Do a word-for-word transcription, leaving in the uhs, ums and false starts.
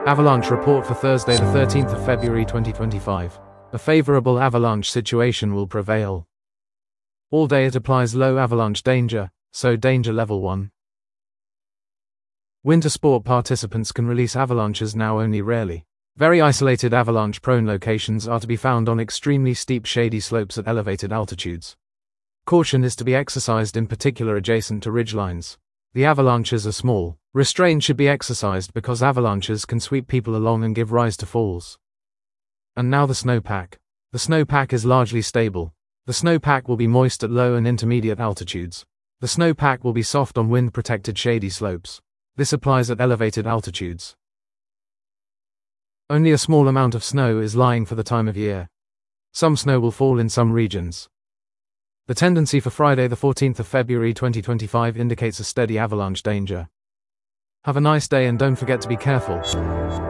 Avalanche report for Thursday the thirteenth of February twenty twenty-five. A favorable avalanche situation will prevail. All day it applies low avalanche danger, so danger level one. Winter sport participants can release avalanches now only rarely. Very isolated avalanche-prone locations are to be found on extremely steep shady slopes at elevated altitudes. Caution is to be exercised in particular adjacent to ridgelines. The avalanches are small. Restraint should be exercised because avalanches can sweep people along and give rise to falls. And now the snowpack. The snowpack is largely stable. The snowpack will be moist at low and intermediate altitudes. The snowpack will be soft on wind-protected shady slopes. This applies at elevated altitudes. Only a small amount of snow is lying for the time of year. Some snow will fall in some regions. The tendency for Friday the fourteenth of February twenty twenty-five indicates a steady avalanche danger. Have a nice day and don't forget to be careful.